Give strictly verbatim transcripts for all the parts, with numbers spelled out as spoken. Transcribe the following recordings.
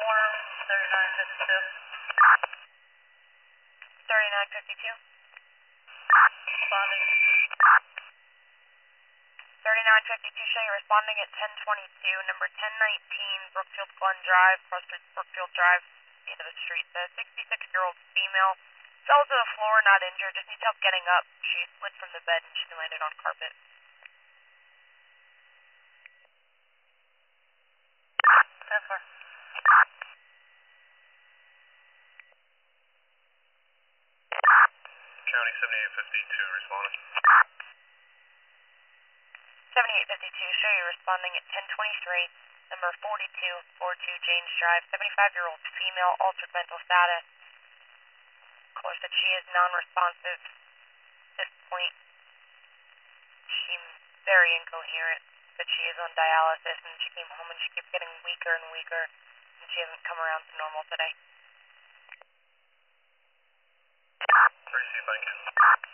Form thirty-nine fifty-two. thirty-nine fifty-two. Responding. thirty-nine fifty-two, show you responding at ten twenty-two, number ten nineteen, Brookfield Glen Drive, cross Street Brookfield Drive, the end of the street. The sixty-six-year-old female fell to the floor, not injured, just needs help getting up. She slid from the bed and she landed on carpet. ten four. County seventy-eight fifty-two responding. seventy-eight fifty-two, show you responding at ten twenty-three, number forty-two forty-two James Drive, seventy-five-year-old female, altered mental status. Caller said she is non-responsive at this point. She's very incoherent, but she is on dialysis and she came home and she keeps getting weaker and weaker and she hasn't come around to normal today. Tracy, thank you.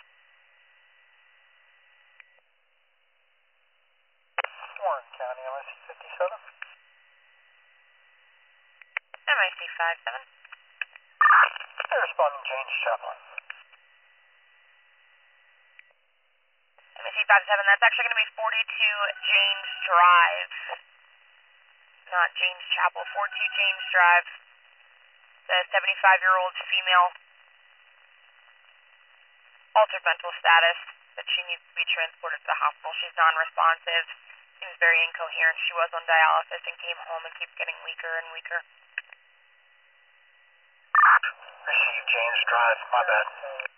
Warren County, M I C fifty-seven. M I C fifty-seven. Hey, responding James Chaplin. M I C fifty-seven, that's actually going to be forty-two James Drive, not James Chapel, forty-two James Drive. The seventy-five-year-old female, altered mental status, but she needs to be transported to the hospital. She's non-responsive, seems very incoherent. She was on dialysis and came home and keeps getting weaker and weaker. Received James Drive, my bad.